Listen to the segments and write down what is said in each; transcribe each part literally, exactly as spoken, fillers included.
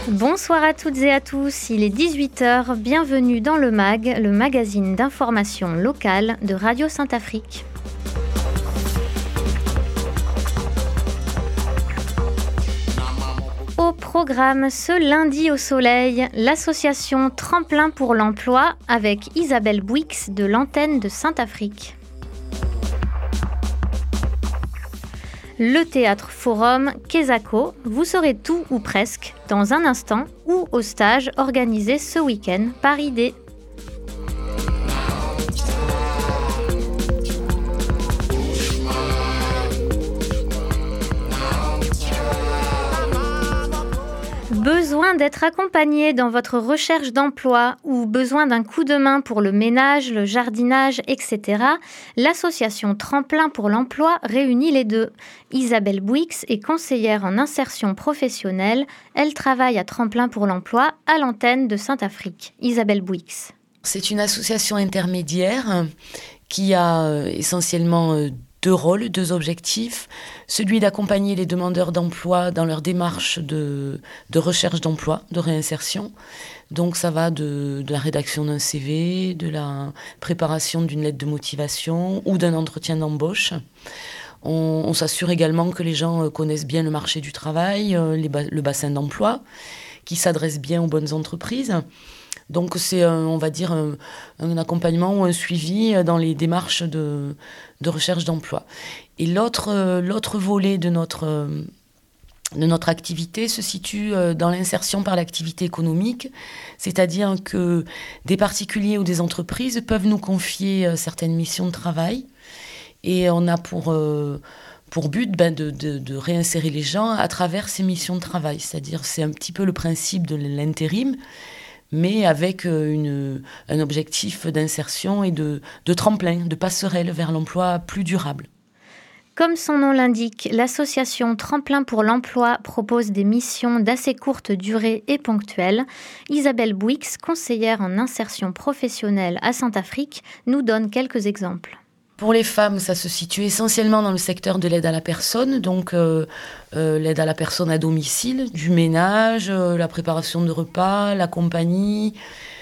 Bonsoir à toutes et à tous, il est dix-huit heures, bienvenue dans le MAG, le magazine d'information locale de Radio Saint-Affrique. Au programme ce lundi au soleil, l'association Tremplin pour l'emploi avec Isabelle Bouix de l'antenne de Saint-Affrique. Le théâtre Forum Kesako, vous saurez tout ou presque dans un instant ou au stage organisé ce week-end par I D. Besoin d'être accompagné dans votre recherche d'emploi ou besoin d'un coup de main pour le ménage, le jardinage, et cetera, l'association Tremplin pour l'emploi réunit les deux. Isabelle Bouix est conseillère en insertion professionnelle. Elle travaille à Tremplin pour l'emploi à l'antenne de Saint-Affrique. Isabelle Bouix. C'est une association intermédiaire qui a essentiellement deux rôles, deux objectifs. Celui d'accompagner les demandeurs d'emploi dans leur démarche de, de recherche d'emploi, de réinsertion. Donc ça va de, de la rédaction d'un C V, de la préparation d'une lettre de motivation ou d'un entretien d'embauche. On, on s'assure également que les gens connaissent bien le marché du travail, les, le bassin d'emploi, qui s'adresse bien aux bonnes entreprises. Donc c'est, un, on va dire, un, un accompagnement ou un suivi dans les démarches de, de recherche d'emploi. Et l'autre, l'autre volet de notre, de notre activité se situe dans l'insertion par l'activité économique, c'est-à-dire que des particuliers ou des entreprises peuvent nous confier certaines missions de travail et on a pour... pour but ben, de, de, de réinsérer les gens à travers ces missions de travail. C'est-à-dire c'est un petit peu le principe de l'intérim, mais avec une, un objectif d'insertion et de, de tremplin, de passerelle vers l'emploi plus durable. Comme son nom l'indique, l'association Tremplin pour l'emploi propose des missions d'assez courte durée et ponctuelles. Isabelle Bouix, conseillère en insertion professionnelle à Saint-Affrique, nous donne quelques exemples. Pour les femmes, ça se situe essentiellement dans le secteur de l'aide à la personne, donc euh, euh, l'aide à la personne à domicile, du ménage, euh, la préparation de repas, la compagnie,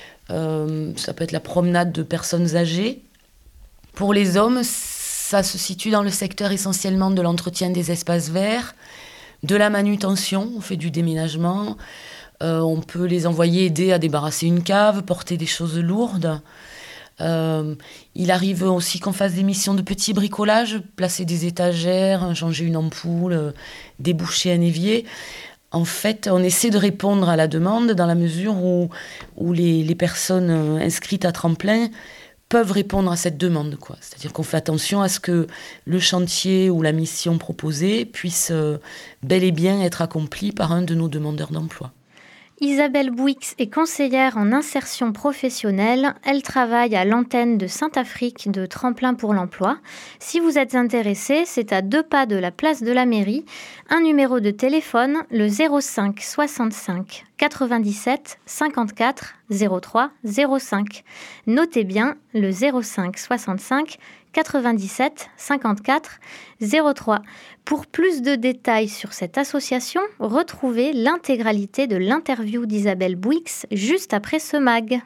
euh, ça peut être la promenade de personnes âgées. Pour les hommes, ça se situe dans le secteur essentiellement de l'entretien des espaces verts, de la manutention, on fait du déménagement, euh, on peut les envoyer aider à débarrasser une cave, porter des choses lourdes. Euh, il arrive aussi qu'on fasse des missions de petit bricolage, placer des étagères, changer une ampoule, euh, déboucher un évier. En fait, on essaie de répondre à la demande dans la mesure où, où les, les personnes inscrites à Tremplin peuvent répondre à cette demande, quoi. C'est-à-dire qu'on fait attention à ce que le chantier ou la mission proposée puisse euh, bel et bien être accompli par un de nos demandeurs d'emploi. Isabelle Bouix est conseillère en insertion professionnelle. Elle travaille à l'antenne de Saint-Affrique de Tremplin pour l'emploi. Si vous êtes intéressé, c'est à deux pas de la place de la mairie. Un numéro de téléphone, le zéro cinq soixante-cinq quatre-vingt-dix-sept cinquante-quatre zéro trois zéro cinq. Notez bien le zéro cinq soixante-cinq quatre-vingt-dix-sept cinquante-quatre zéro trois. Pour plus de détails sur cette association, retrouvez l'intégralité de l'interview d'Isabelle Bouix juste après ce mag.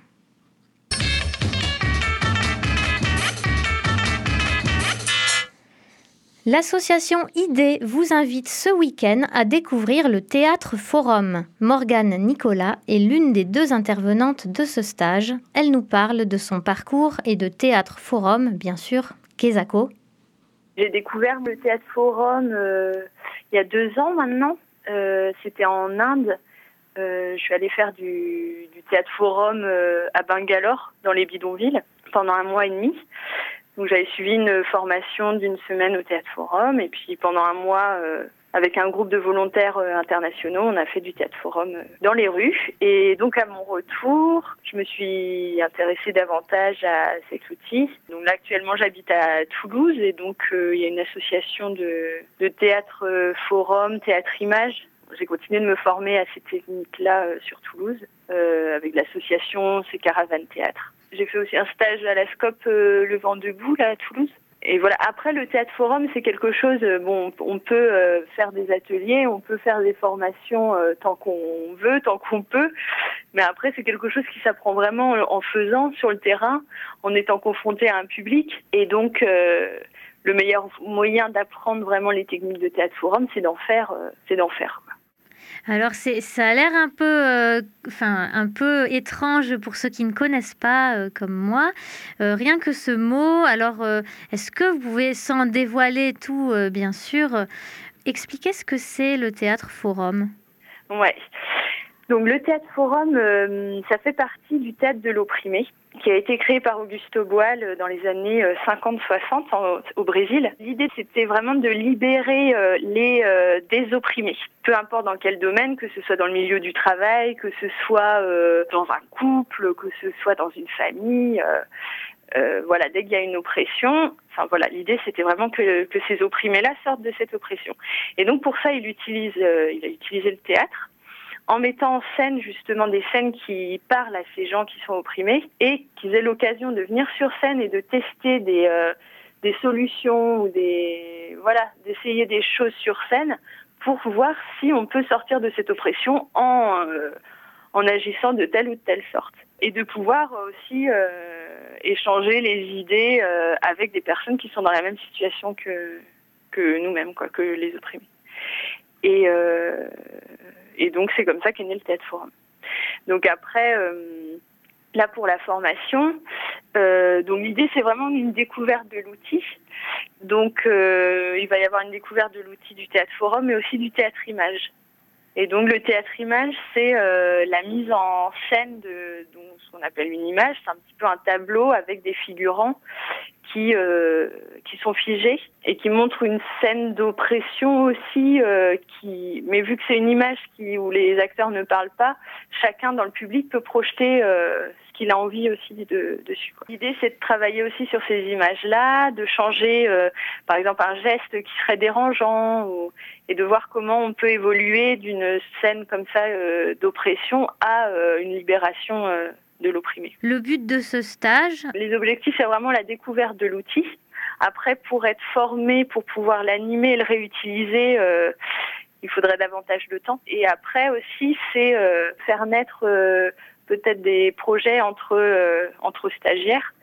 L'association I D vous invite ce week-end à découvrir le théâtre Forum. Morgane Nicolas est l'une des deux intervenantes de ce stage. Elle nous parle de son parcours et de théâtre Forum, bien sûr, Kesako. J'ai découvert le théâtre Forum euh, il y a deux ans maintenant. Euh, c'était en Inde. Euh, je suis allée faire du, du théâtre Forum euh, à Bangalore, dans les bidonvilles, pendant un mois et demi. Donc j'avais suivi une formation d'une semaine au Théâtre Forum et puis pendant un mois, euh, avec un groupe de volontaires euh, internationaux, on a fait du Théâtre Forum euh, dans les rues. Et donc à mon retour, je me suis intéressée davantage à cet outil. Donc là actuellement j'habite à Toulouse et donc euh, il y a une association de, de Théâtre euh, Forum, Théâtre Image. J'ai continué de me former à ces techniques-là euh, sur Toulouse euh, avec l'association C'est Caravane Théâtre. J'ai fait aussi un stage à la Scope euh, Le Vent Debout là, à Toulouse. Et voilà. Après, le théâtre forum, c'est quelque chose. Bon, on peut euh, faire des ateliers, on peut faire des formations euh, tant qu'on veut, tant qu'on peut. Mais après, c'est quelque chose qui s'apprend vraiment en faisant sur le terrain, en étant confronté à un public. Et donc, euh, le meilleur moyen d'apprendre vraiment les techniques de théâtre forum, c'est d'en faire, euh, c'est d'en faire, quoi. Alors, c'est, ça a l'air un peu, euh, enfin, un peu étrange pour ceux qui ne connaissent pas, euh, comme moi. Euh, rien que ce mot, alors, euh, est-ce que vous pouvez, sans dévoiler tout, euh, bien sûr, euh, expliquer ce que c'est le théâtre forum ? Ouais. Donc, le théâtre forum, euh, ça fait partie du théâtre de l'opprimé, qui a été créé par Augusto Boal dans les années cinquante soixante au Brésil. L'idée, c'était vraiment de libérer euh, les euh, désopprimés, peu importe dans quel domaine, que ce soit dans le milieu du travail, que ce soit euh, dans un couple, que ce soit dans une famille. Euh, euh, voilà, dès qu'il y a une oppression, enfin voilà, l'idée, c'était vraiment que, que ces opprimés-là sortent de cette oppression. Et donc, pour ça, il utilise, euh, il a utilisé le théâtre, en mettant en scène justement des scènes qui parlent à ces gens qui sont opprimés et qu'ils aient l'occasion de venir sur scène et de tester des euh, des solutions ou des voilà d'essayer des choses sur scène pour voir si on peut sortir de cette oppression en euh, en agissant de telle ou de telle sorte, et de pouvoir aussi euh, échanger les idées euh, avec des personnes qui sont dans la même situation que que nous-mêmes, quoi, que les opprimés. Et euh, Et donc, c'est comme ça qu'est né le théâtre forum. Donc après, euh, là pour la formation, euh, donc l'idée, c'est vraiment une découverte de l'outil. Donc, euh, il va y avoir une découverte de l'outil du théâtre forum, mais aussi du théâtre image. Et donc, le théâtre image, c'est euh, la mise en scène de donc, ce qu'on appelle une image. C'est un petit peu un tableau avec des figurants qui euh, qui sont figés et qui montrent une scène d'oppression aussi. Euh, qui, mais vu que c'est une image qui où les acteurs ne parlent pas, chacun dans le public peut projeter euh, ce qu'il a envie aussi de, dessus, quoi. L'idée, c'est de travailler aussi sur ces images-là, de changer, euh, par exemple, un geste qui serait dérangeant, ou, et de voir comment on peut évoluer d'une scène comme ça euh, d'oppression à euh, une libération euh, de l'opprimé. Le but de ce stage ? Les objectifs, c'est vraiment la découverte de l'outil. Après, pour être formé, pour pouvoir l'animer et le réutiliser, euh, il faudrait davantage de temps. Et après aussi, c'est euh, faire naître euh, peut-être des projets entre euh, entre stagiaires,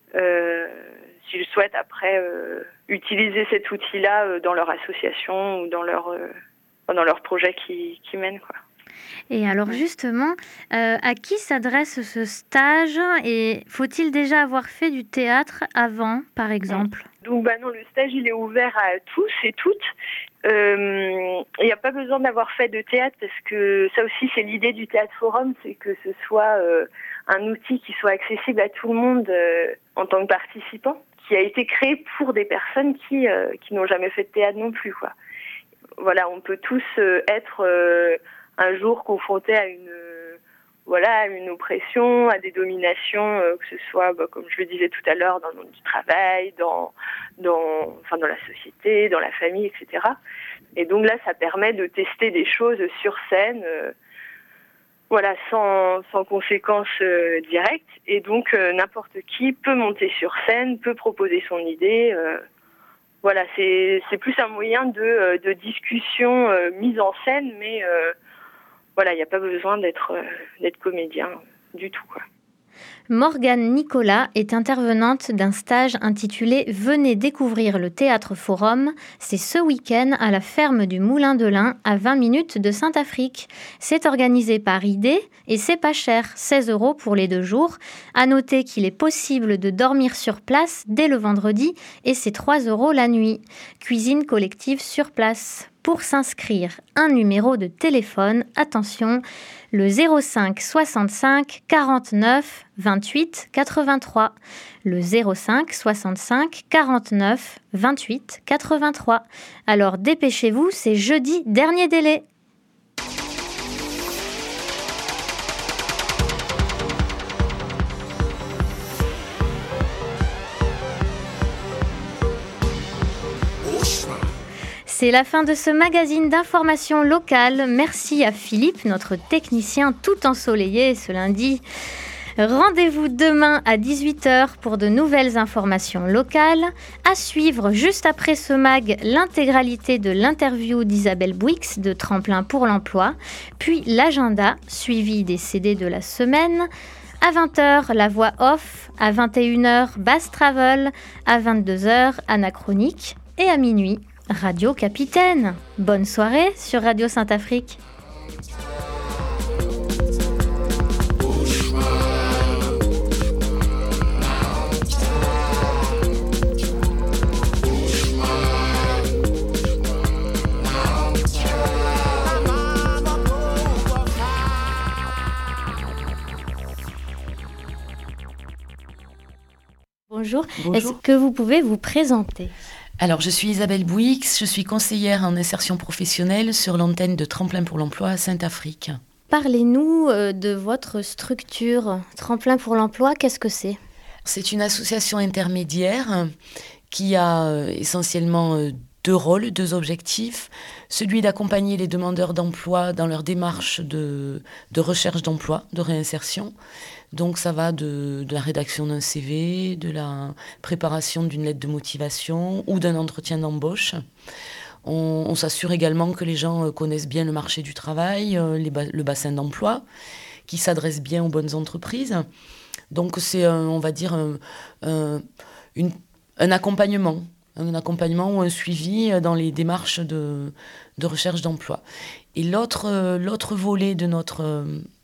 euh, s'ils souhaitent après euh, utiliser cet outil-là euh, dans leur association ou dans leur euh, dans leur projet qui qui mènent, quoi. Et alors justement, euh, à qui s'adresse ce stage, et faut-il déjà avoir fait du théâtre avant, par exemple ? Donc bah non, le stage, il est ouvert à tous et toutes. Il euh, n'y a pas besoin d'avoir fait de théâtre, parce que ça aussi, c'est l'idée du théâtre forum, c'est que ce soit euh, un outil qui soit accessible à tout le monde euh, en tant que participant, qui a été créé pour des personnes qui euh, qui n'ont jamais fait de théâtre non plus, quoi. Voilà, on peut tous euh, être euh, un jour confrontés à une euh, voilà à une oppression, à des dominations, euh, que ce soit, bah, comme je le disais tout à l'heure, dans le monde du travail, dans dans enfin dans la société, dans la famille, et cetera. Et donc là, ça permet de tester des choses sur scène, euh, voilà, sans sans conséquences euh, directes. Et donc euh, n'importe qui peut monter sur scène, peut proposer son idée. Euh, voilà, c'est c'est plus un moyen de de discussion euh, mise en scène, mais euh, voilà, il n'y a pas besoin d'être, euh, d'être comédien du tout, quoi. Morgane Nicolas est intervenante d'un stage intitulé « Venez découvrir le théâtre forum ». C'est ce week-end à la ferme du Moulin de l'Ain, à vingt minutes de Saint-Affrique. C'est organisé par I D et c'est pas cher, seize euros pour les deux jours. À noter qu'il est possible de dormir sur place dès le vendredi et c'est trois euros la nuit. Cuisine collective sur place. Pour s'inscrire, un numéro de téléphone, attention, le zéro cinq soixante-cinq quarante-neuf vingt-huit quatre-vingt-trois. Le zéro cinq soixante-cinq quarante-neuf vingt-huit quatre-vingt-trois. Alors dépêchez-vous, c'est jeudi, dernier délai. C'est la fin de ce magazine d'information locale. Merci à Philippe, notre technicien tout ensoleillé ce lundi. Rendez-vous demain à dix-huit heures pour de nouvelles informations locales. À suivre juste après ce mag, l'intégralité de l'interview d'Isabelle Bouix de Tremplin pour l'emploi, puis l'agenda suivi des C D de la semaine. À vingt heures, la voix off. À vingt et une heures, Bass Travel. À vingt-deux heures, Anachronique. Et à minuit, Radio Capitaine. Bonne soirée sur Radio Saint-Afrique. Bonjour. Bonjour. Est-ce que vous pouvez vous présenter ? Alors, je suis Isabelle Bouix, je suis conseillère en insertion professionnelle sur l'antenne de Tremplin pour l'emploi à Saint-Afrique. Parlez-nous de votre structure. Tremplin pour l'emploi, qu'est-ce que c'est ? C'est une association intermédiaire qui a essentiellement deux rôles, deux objectifs. Celui d'accompagner les demandeurs d'emploi dans leur démarche de, de recherche d'emploi, de réinsertion. Donc ça va de, de la rédaction d'un C V, de la préparation d'une lettre de motivation ou d'un entretien d'embauche. On, on s'assure également que les gens connaissent bien le marché du travail, les ba- le bassin d'emploi, qui s'adresse bien aux bonnes entreprises. Donc c'est, un, on va dire, un, un, une, un accompagnement, un accompagnement ou un suivi dans les démarches de, de recherche d'emploi. Et l'autre, l'autre volet de notre...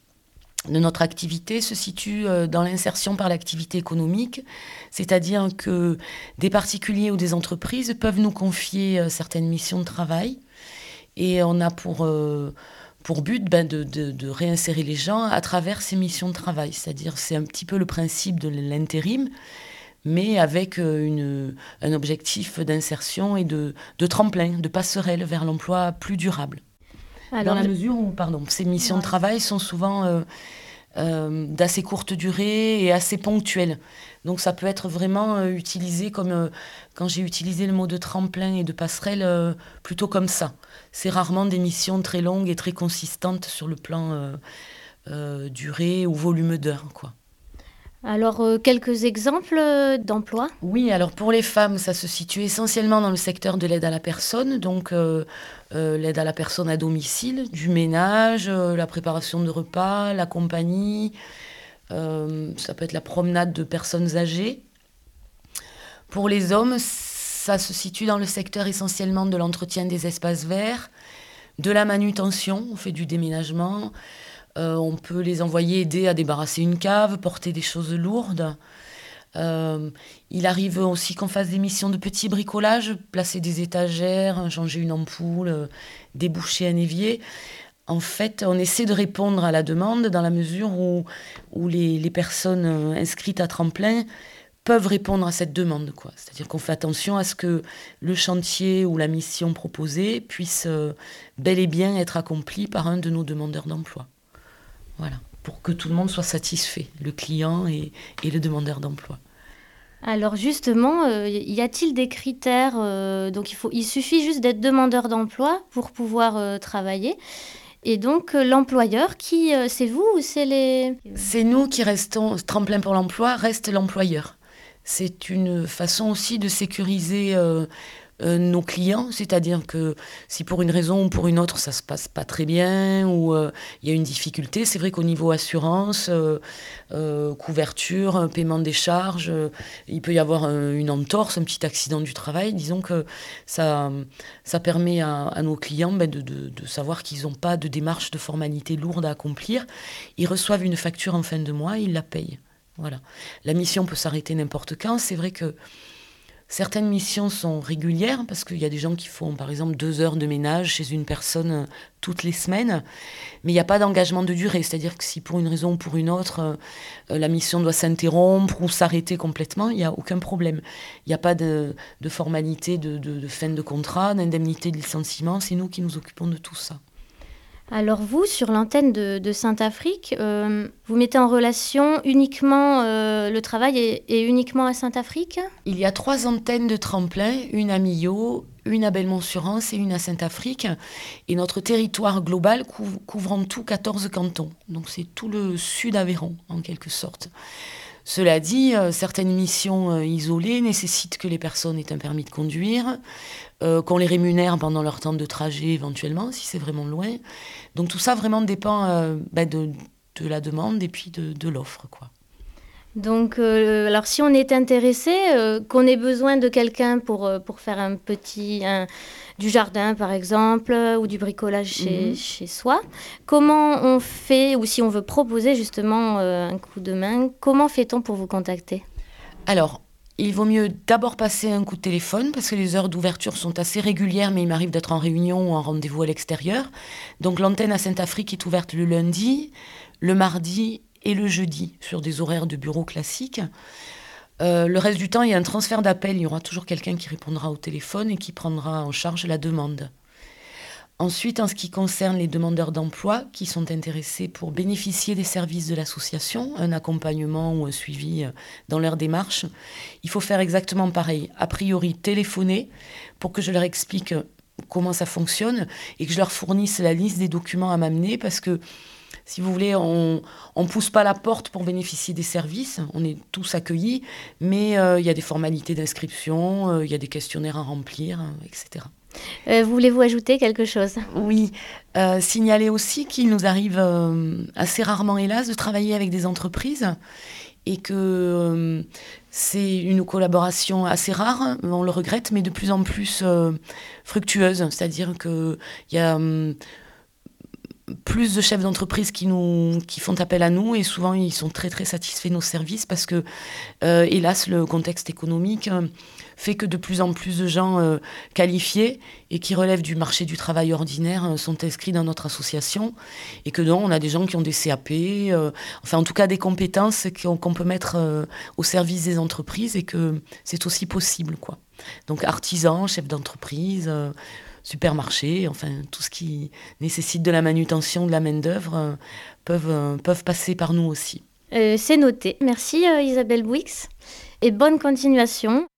de notre activité se situe dans l'insertion par l'activité économique, c'est-à-dire que des particuliers ou des entreprises peuvent nous confier certaines missions de travail et on a pour, pour but ben, de, de, de réinsérer les gens à travers ces missions de travail. C'est-à-dire c'est un petit peu le principe de l'intérim, mais avec une, un objectif d'insertion et de, de tremplin, de passerelle vers l'emploi plus durable. Alors, dans la mesure où pardon, ces missions ouais. de travail sont souvent euh, euh, d'assez courte durée et assez ponctuelles. Donc ça peut être vraiment euh, utilisé comme, euh, quand j'ai utilisé le mot de tremplin et de passerelle, euh, plutôt comme ça. C'est rarement des missions très longues et très consistantes sur le plan euh, euh, durée ou volume d'heures, quoi. Alors, euh, quelques exemples d'emplois ? Oui, alors pour les femmes, ça se situe essentiellement dans le secteur de l'aide à la personne, donc euh, euh, l'aide à la personne à domicile, du ménage, euh, la préparation de repas, la compagnie, euh, ça peut être la promenade de personnes âgées. Pour les hommes, ça se situe dans le secteur essentiellement de l'entretien des espaces verts, de la manutention, on fait du déménagement. Euh, on peut les envoyer aider à débarrasser une cave, porter des choses lourdes. Euh, il arrive aussi qu'on fasse des missions de petit bricolage, placer des étagères, changer une ampoule, euh, déboucher un évier. En fait, on essaie de répondre à la demande dans la mesure où, où les, les personnes inscrites à Tremplin peuvent répondre à cette demande, quoi. C'est-à-dire qu'on fait attention à ce que le chantier ou la mission proposée puisse euh, bel et bien être accompli par un de nos demandeurs d'emploi. Voilà, pour que tout le monde soit satisfait, le client et, et le demandeur d'emploi. Alors justement, euh, y a-t-il des critères euh, donc il, faut, il suffit juste d'être demandeur d'emploi pour pouvoir euh, travailler. Et donc euh, l'employeur, qui euh, c'est vous ou c'est les... C'est nous qui restons, Tremplin pour l'emploi reste l'employeur. C'est une façon aussi de sécuriser euh, Euh, nos clients, c'est-à-dire que si pour une raison ou pour une autre ça se passe pas très bien ou il euh, y a une difficulté, c'est vrai qu'au niveau assurance, euh, euh, couverture, paiement des charges, euh, il peut y avoir un, une entorse, un petit accident du travail. Disons que ça, ça permet à, à nos clients ben, de, de, de savoir qu'ils n'ont pas de démarche de formalité lourde à accomplir. Ils reçoivent une facture en fin de mois, ils la payent. Voilà. La mission peut s'arrêter n'importe quand. C'est vrai que certaines missions sont régulières parce qu'il y a des gens qui font par exemple deux heures de ménage chez une personne toutes les semaines, mais il n'y a pas d'engagement de durée, c'est-à-dire que si pour une raison ou pour une autre euh, la mission doit s'interrompre ou s'arrêter complètement, il n'y a aucun problème. Il n'y a pas de, de formalité de, de, de fin de contrat, d'indemnité de licenciement, c'est nous qui nous occupons de tout ça. Alors vous, sur l'antenne de, de Saint-Afrique, euh, vous mettez en relation uniquement euh, le travail et, et uniquement à Saint-Afrique ? Il y a trois antennes de Tremplin, une à Millau, une à Belmont-sur-Anse et une à Saint-Afrique. Et notre territoire global couvre, couvre en tout quatorze cantons. Donc c'est tout le sud Aveyron, en quelque sorte. Cela dit, euh, certaines missions euh, isolées nécessitent que les personnes aient un permis de conduire, euh, qu'on les rémunère pendant leur temps de trajet éventuellement, si c'est vraiment loin. Donc tout ça vraiment dépend euh, bah, de, de la demande et puis de, de l'offre, quoi. Donc, euh, alors si on est intéressé, euh, qu'on ait besoin de quelqu'un pour, euh, pour faire un petit, un, du jardin par exemple, euh, ou du bricolage chez, mmh. chez soi, comment on fait, ou si on veut proposer justement euh, un coup de main, comment fait-on pour vous contacter ? Alors, il vaut mieux d'abord passer un coup de téléphone parce que les heures d'ouverture sont assez régulières, mais il m'arrive d'être en réunion ou en rendez-vous à l'extérieur. Donc l'antenne à Saint-Afrique est ouverte le lundi, le mardi et le jeudi, sur des horaires de bureau classiques. Euh, le reste du temps, il y a un transfert d'appel. Il y aura toujours quelqu'un qui répondra au téléphone et qui prendra en charge la demande. Ensuite, en ce qui concerne les demandeurs d'emploi qui sont intéressés pour bénéficier des services de l'association, un accompagnement ou un suivi dans leur démarche, il faut faire exactement pareil. A priori, téléphoner pour que je leur explique comment ça fonctionne et que je leur fournisse la liste des documents à m'amener parce que si vous voulez, on ne pousse pas la porte pour bénéficier des services. On est tous accueillis, mais il euh, y a des formalités d'inscription, il euh, y a des questionnaires à remplir, euh, et cetera. Euh, voulez-vous ajouter quelque chose ? Oui, euh, signaler aussi qu'il nous arrive euh, assez rarement, hélas, de travailler avec des entreprises et que euh, c'est une collaboration assez rare, on le regrette, mais de plus en plus euh, fructueuse. C'est-à-dire qu'il y a... Euh, plus de chefs d'entreprise qui nous qui font appel à nous et souvent ils sont très très satisfaits de nos services parce que euh, hélas le contexte économique euh, fait que de plus en plus de gens euh, qualifiés et qui relèvent du marché du travail ordinaire euh, sont inscrits dans notre association et que donc on a des gens qui ont des C A P, euh, enfin en tout cas des compétences qu'on, qu'on peut mettre euh, au service des entreprises et que c'est aussi possible, quoi. Donc artisans, chefs d'entreprise, euh, supermarchés, enfin tout ce qui nécessite de la manutention, de la main-d'œuvre, euh, peuvent, euh, peuvent passer par nous aussi. Euh, c'est noté. Merci euh, Isabelle Bouix et bonne continuation.